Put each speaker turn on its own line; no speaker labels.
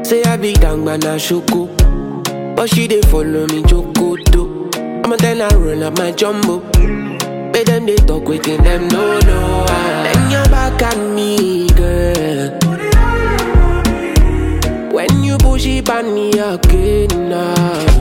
Say I be down by na shoko, but she dey follow me jokoto. I'ma tell her roll up my jumbo. Make them they talk within them no. Then you back at me, girl. When you push it on me again now.